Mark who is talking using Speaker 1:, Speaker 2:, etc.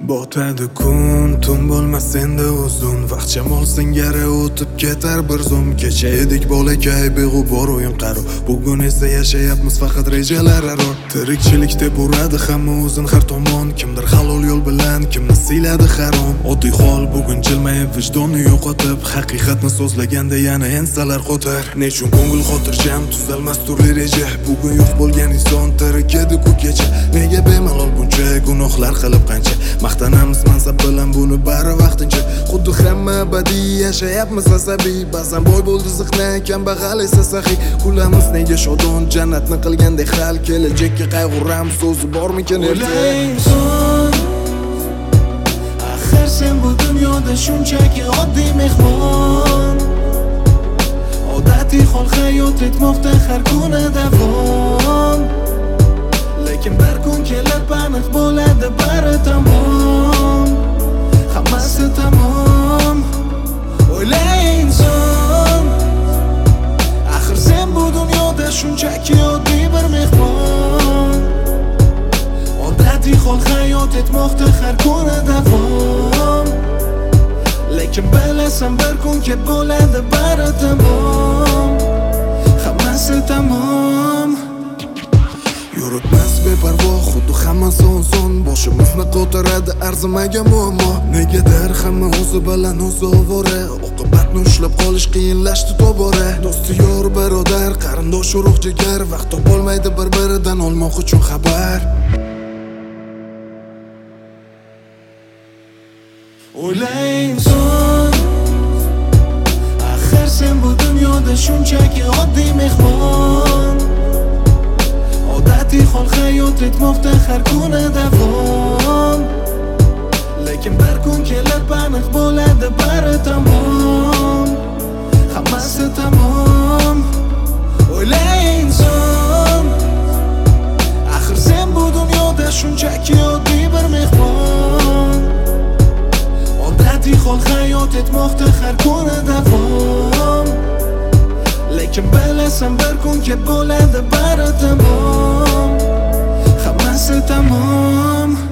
Speaker 1: botadi kun, tun bo'lmas senda uzun. Vaqt shamol singari o'tib ketar bir zum. Kecha edik bolakay, beg'ubor o'yin qaro. Bugun esa yashayapmiz faqat rejalar aro. Tirikchilik deb uradi hamma o'zin har tomon. Kimdir halol yo'l bilan kimni siyladi harom. Oddiy hol bugun jilmayib vijdonni yo'qotib, haqiqatni so'zlaganda yana ensalar qo'tar. Nechun ko'ngil xotirjam tuzalmas turli reja. Bugun yo'q bo'lgan inson tirik edi-ku kecha. Nega bemalol buncha gunohlar qilib qancha maqtanamiz mansab bilan, buni bari vaqtincha. Xuddi hamma abadiy yashayapmiz asabiy. Ba'zan boy bo'ldi ziqna, kambag'al esa saxiy. Kulamiz nega shodon, jannatni qilgandek hal. Kelajakka qayg'uramiz, so'zi bormikan erta?
Speaker 2: Inson, axir sen bu dunyoda shunchaki oddiy mehmon. Odatiy hol hayot etmoqda har kuni davom. Lekin bir kun kelib aniq bo'ladi bari tamom. Hammasi tamom. O'yla inson, axir sen bu dunyoda shunchaki oddiy bir mehmon. Odatiy hol hayot etmoqda har kuni davom. Lekin bilasan bir kun kelib bo'ladi bari tamom. Hammasi tamom.
Speaker 1: Yuribmiz beparvo, xuddi hammasi oson. Boshimizni ko'taradi arzimagan muammo. Negadir hamma o'zi bilan o'zi ovora. Oqibatni ushlab qolish qiyinlashdi tobora. Do'sti yor barodar, qarindosh urug' jigar. Vaqt topolmaydi bir-biridan olmoq uchun xabar.
Speaker 2: O'yla inson, axir sen bu dunyoda shunchaki oddiy mehmon. Odatiy hol hayot etmoqda har kuni davom. Lekin bir kun kelib aniq bo'ladi bari tamom. Hammasi tamom. O'yla inson, axir sen bu dunyoda shunchaki oddiy bir mehmon. Odatiy hol hayot etmoqda har kuni davom. Lekin bilasan bir kun kelib bo'ladi bari tamom. Hammasi tamom.